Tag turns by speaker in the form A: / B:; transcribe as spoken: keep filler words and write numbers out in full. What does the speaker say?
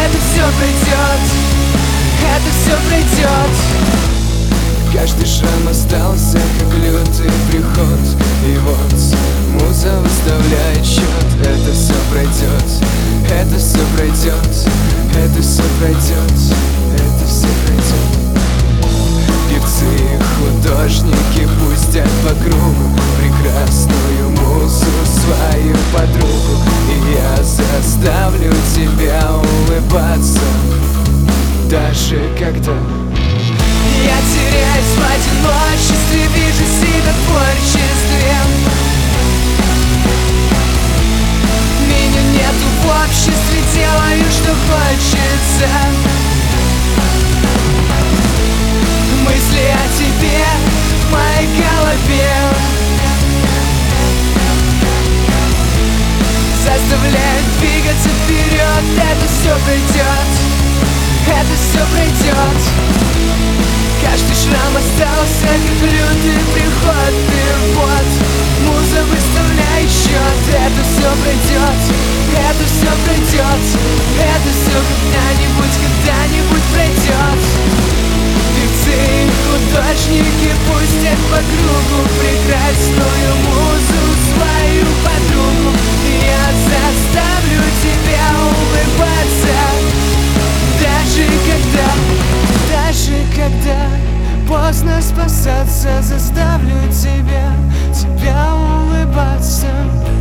A: это все пройдет, это все пройдет.
B: Каждый шрам остался, как лютый приход. И вот муза выставляет счет. Это все пройдет, это все пройдет, это все пройдет, это все пройдет. Певцы и художники пустят по кругу прекрасную музу, свою подругу. И я заставлю тебя улыбаться, даже когда
A: я теряюсь в одиночестве, вижу себя в творчестве. Меня нету в обществе, делаю, что хочется. Мысли о тебе в моей голове заставляют двигаться вперед. Это все пройдет, это все пройдет. Каждый шрам остался, как лютый приход. И вот муза выставляет счет. Это все пройдет, это все пройдет, это все когда-нибудь, когда-нибудь пройдет. Певцы и художники пустят по кругу прекрасную музу, свою подругу. И я заставлю тебя улыбаться, даже когда, даже когда поздно спасаться, заставлю тебя, тебя улыбаться.